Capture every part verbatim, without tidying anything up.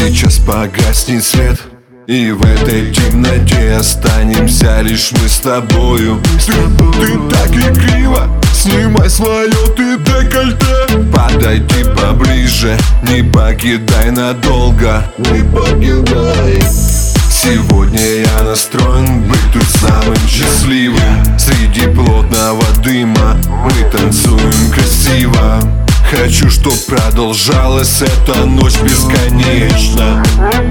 Сейчас погаснет свет, и в этой темноте останемся лишь мы с тобою. Ты, ты так игриво, снимай свое ты декольте. Подойди поближе, не покидай надолго, не покидай. Сегодня я настроен быть тут самым счастливым. Среди плотного дыма мы танцуем красиво. Хочу, чтоб продолжалась эта ночь бесконечно.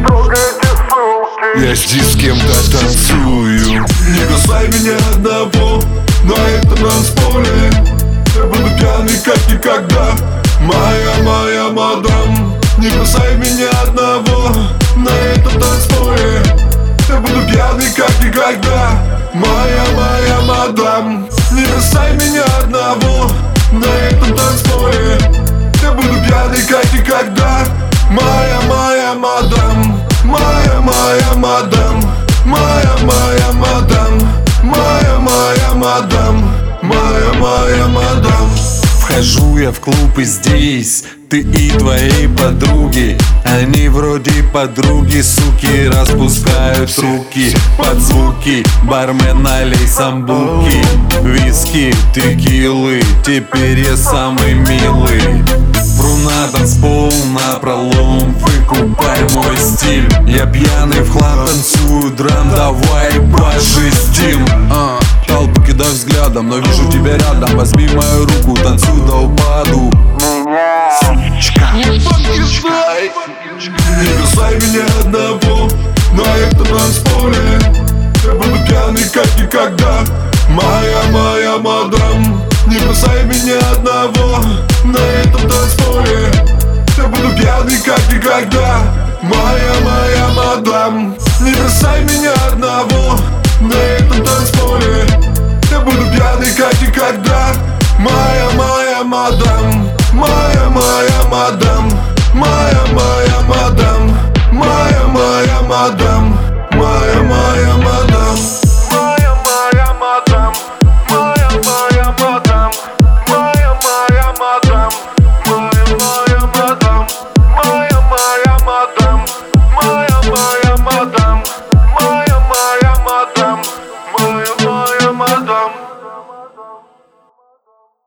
Я здесь с кем-то танцую. Не бросай меня одного на этом танцполе. Я буду пьяный как никогда, моя, моя мадам. Не бросай меня одного на этом танцполе. Я буду пьяный как никогда, моя, моя мадам. Не бросай меня одного на этом танцполе. Я буду пьяный как никогда, моя, моя мадам. Моя, моя мадам, моя, моя мадам, моя, моя мадам, моя, моя мадам. Вхожу я в клуб и здесь ты и твои подруги. Они вроде подруги, суки, распускают руки под звуки. Бармен, налей самбуки, виски, текилы. Теперь я самый милый. Пру на танцпол напролом, выкупай мой стиль. Я пьяный в хлам, танцую драм, давай пожестим. а, Толпу кидаю взглядом, но вижу тебя рядом. Возьми мою руку, танцуй до упаду. Не покидай, не бросай меня одного на этом танцполе. Я буду пьяный как никогда, моя, моя мадам. Не бросай меня одного на этом танцполе. Я буду пьяный как никогда, моя, моя мадам. Не бросай меня одного на этом танцполе. Я буду пьяный как никогда, моя, моя мадам. Моя, моя мадам.